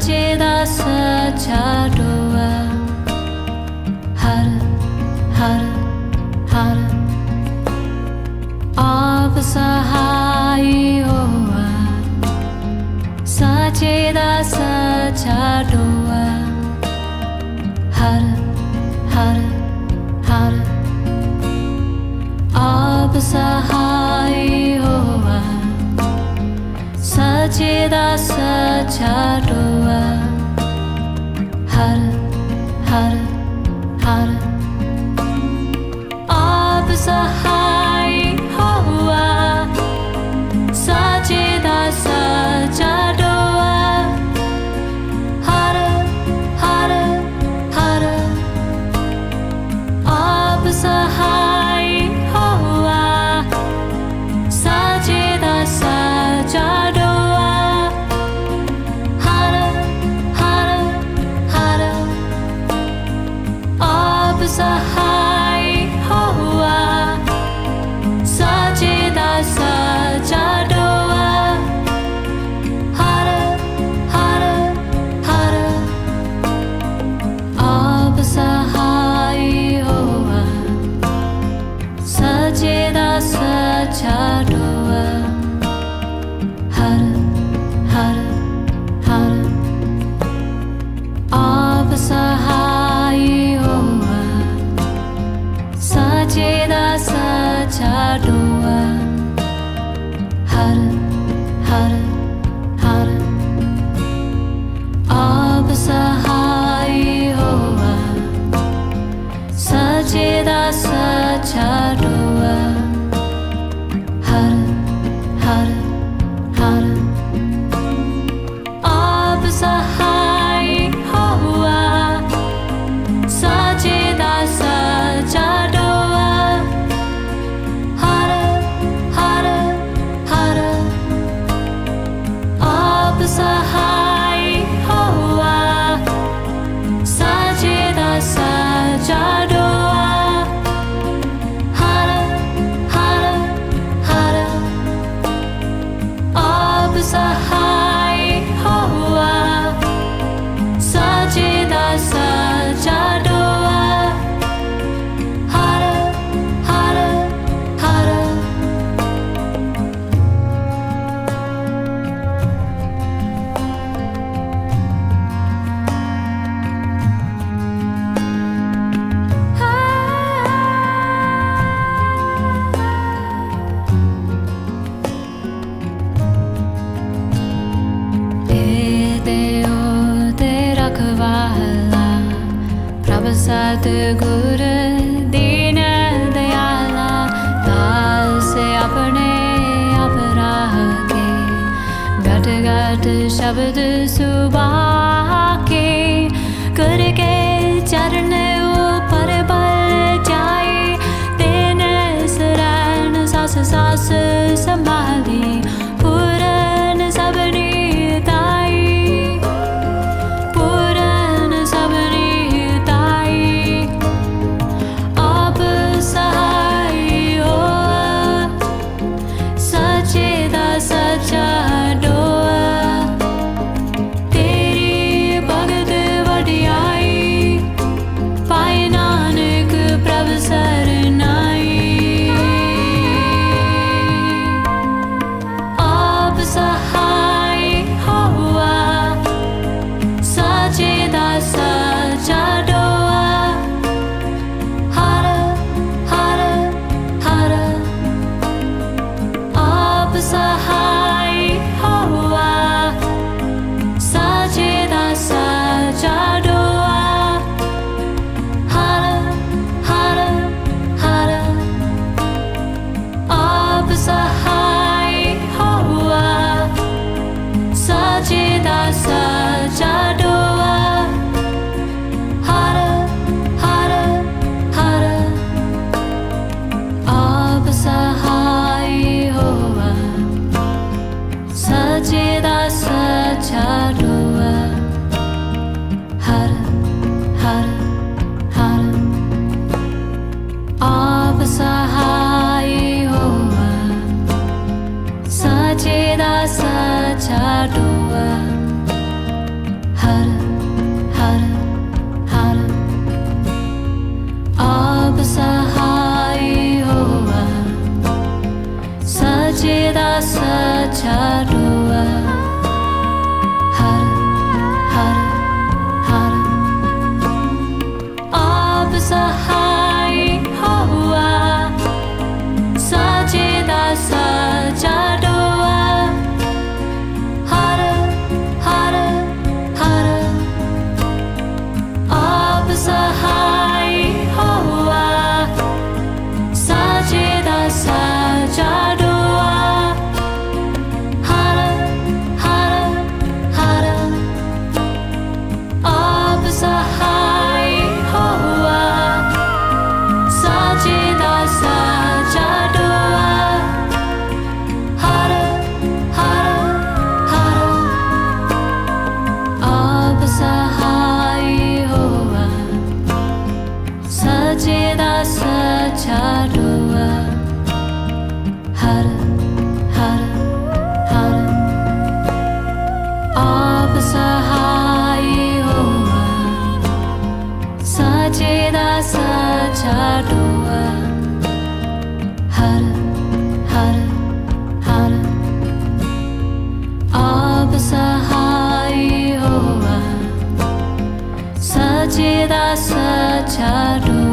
Sache da sacha doa har har har ab sahai hoa Sache da sacha doa har har har ab sahai hoa Sache da sacha doa har har har ab sahai hoa Sache da sacha doa har har har ab sahai hoa Sache da sacha doa har har har ab sahai hoa Sache da sacha doa har har har ab sahai hoa Sache da sacha doa har har har ab sahai hoa Sache da sacha doa har har har ab sahai hoa Sache da sacha doa har har har ab sahai hoa Sache da sacha doa har har har ab sahai hoa Sache da sacha doa har har har ab sahai hoa Sache da sacha doa har har har Prabhu Sadguru Deen Dayala Dal se apne ap raah ke gat gat shabd subah ke karke charan upar bal jaye tene saran sas sas sambhali puran sabni tai puran sabni tai ab sahai hoa Sache da sacha doa teri bhagat vadiyai pai nanak prabhu saranai सच्चा दुआ हर हर हर आप सहाय हुआ सच्चा सच्चा दुआ हर हर हर आप सहाय हुआ सच्चा सच्चा दुआ हर हर हर आप सहाय हुआ सच्चा सच्चा दुआ हर हर हर आप सहाय हुआ सच्चा सच्चा दुआ हर हर हर आप सहाय हुआ सच्चा सच्चा दुआ हर हर हर आप सहाय हुआ सच्चा सच्चा दुआ